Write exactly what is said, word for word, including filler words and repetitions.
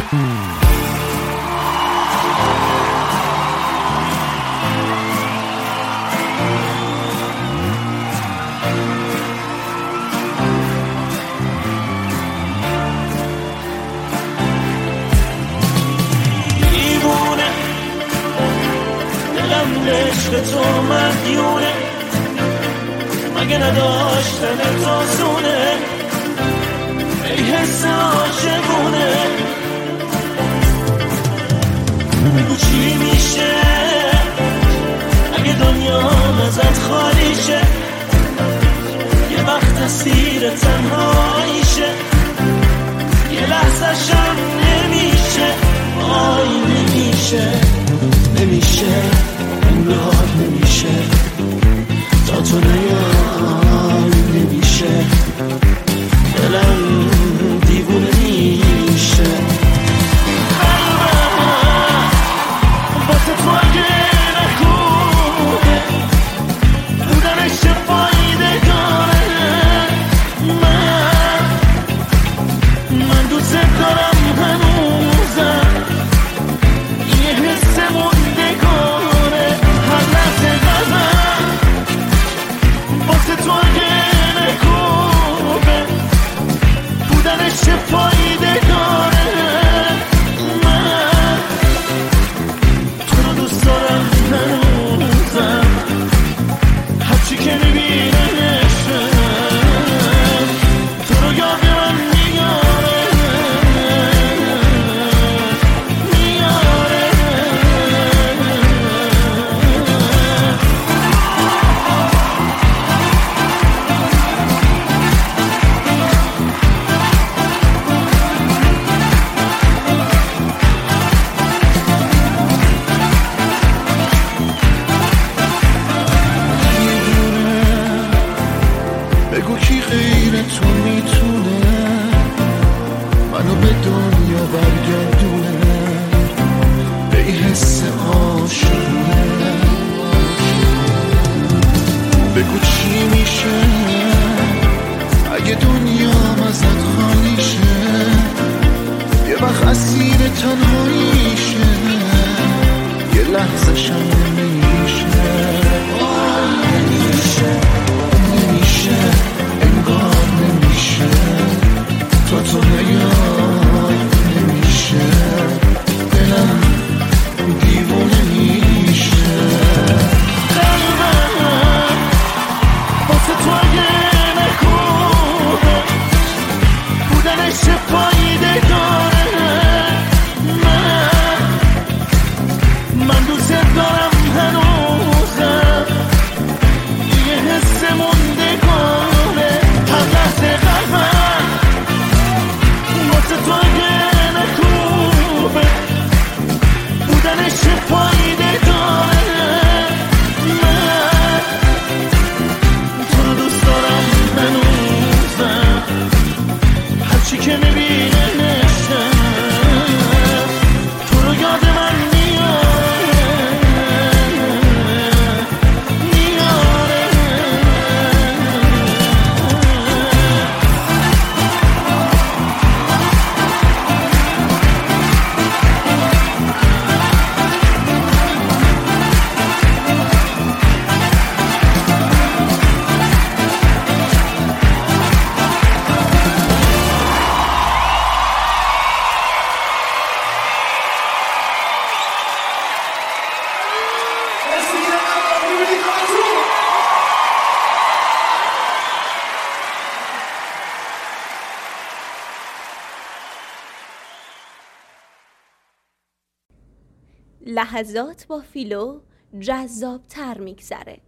عشق تو مدیونه مگه نداشتن تازونه ای حس عاشقونه بگو چی میشه اگه دنیا ازت خالی شه یه وقت اسیر تنهاییشه یه لحظه شم نمیشه آی نمیشه نمیشه انگار نمیشه تا تو نیای نمیشه دلم دیوونه میشه قلبم واسه تو اگه نخونه بودنش چه فایده داره من من دوست دارم هنوزم یه حس موندگاره هر لحظه قلبم واسه تو اگه نخونه بودنش چه فایده داره من تو رو دوست دارم هنوزم هرچی که میبینمشم تو رو یاد من میاره میاره بگو کی غیر تو میتونه منو به دنیا برگردونه به این حس عاشقونه بگو چی میشه اگه دنیا ازت خالی شه یه وقت اسیر تنهاییشه یه لحظه شم نمیشه نمیشه نمیشه انگار نمیشه تا تو نیای نمیشه دلم دیوونه میشه قلبم واسه تو اگه نخونه بودنش چه فایده داره من من دوست دارم هنوزم یه حس موندگاره هر لحظه قلبم واسه تو اگه نخونه بودنش چه فایده داره من تو رو دوست دارم هنوزم هرچی که میبینمشم تو رو یاد من میاره میاره لحظات با فیلو جذاب تر میگذره.